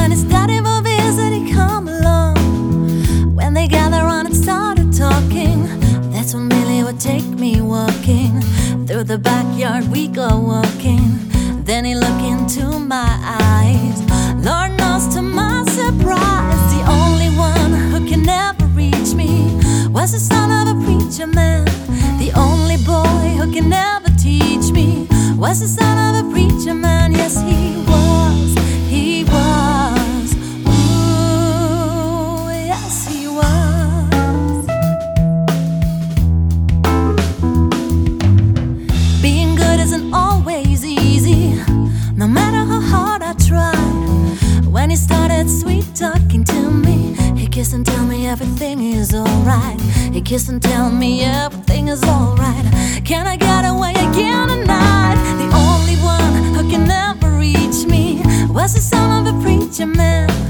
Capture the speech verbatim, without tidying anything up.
and his daddy will visit, he come along. When they gather around and started talking, that's when Billy would take me walking. Through the backyard we go walking. Then he look into my eyes. Lord knows to my surprise, the only one who can never reach me was the son of a preacher man. The only boy who can never teach me was the son of a preacher man. Yes, he was, he was, ooh, yes, he was. Being good isn't always easy, no matter how hard I tried. When he started sweet talking to me, he kissed and tell me everything is alright. He kissed and tell me everything is alright. Can I get away again tonight? The only one who can never reach me was the son of a preacher man.